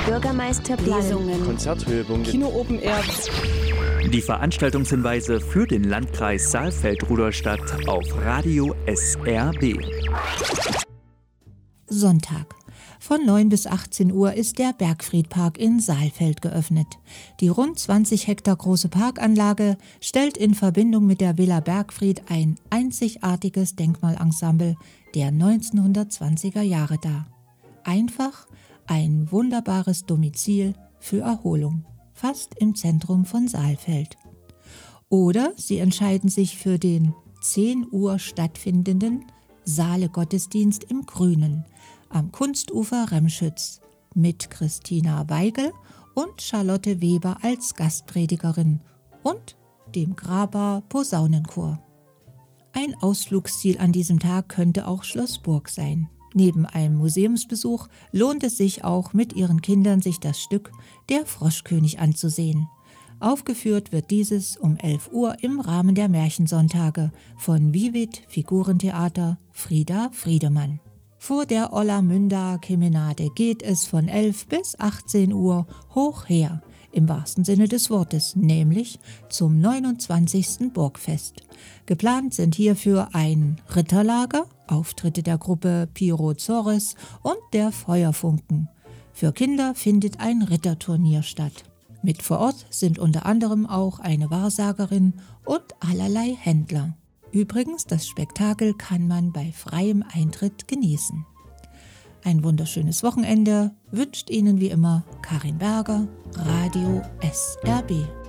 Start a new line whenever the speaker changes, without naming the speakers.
Bürgermeisterplanungen,
Konzerthöhepunkte,
Kino Open Air.
Die Veranstaltungshinweise für den Landkreis Saalfeld-Rudolstadt auf Radio SRB.
Sonntag. Von 9 bis 18 Uhr ist der Bergfriedpark in Saalfeld geöffnet. Die rund 20 Hektar große Parkanlage stellt in Verbindung mit der Villa Bergfried ein einzigartiges Denkmalensemble der 1920er Jahre dar. Einfach ein wunderbares Domizil für Erholung, fast im Zentrum von Saalfeld. Oder Sie entscheiden sich für den 10 Uhr stattfindenden Saale-Gottesdienst im Grünen am Kunstufer Remschütz mit Christina Weigel und Charlotte Weber als Gastpredigerin und dem Graber Posaunenchor. Ein Ausflugsziel an diesem Tag könnte auch Schloss Burg sein. Neben einem Museumsbesuch lohnt es sich auch, mit Ihren Kindern sich das Stück Der Froschkönig anzusehen. Aufgeführt wird dieses um 11 Uhr im Rahmen der Märchensonntage von Vivid Figurentheater Frieda Friedemann. Vor der Ollamünder Kemenade geht es von 11 bis 18 Uhr hoch her, im wahrsten Sinne des Wortes, nämlich zum 29. Burgfest. Geplant sind hierfür ein Ritterlager, Auftritte der Gruppe Pirozores und der Feuerfunken. Für Kinder findet ein Ritterturnier statt. Mit vor Ort sind unter anderem auch eine Wahrsagerin und allerlei Händler. Übrigens, das Spektakel kann man bei freiem Eintritt genießen. Ein wunderschönes Wochenende wünscht Ihnen wie immer Karin Berger, Radio SRB.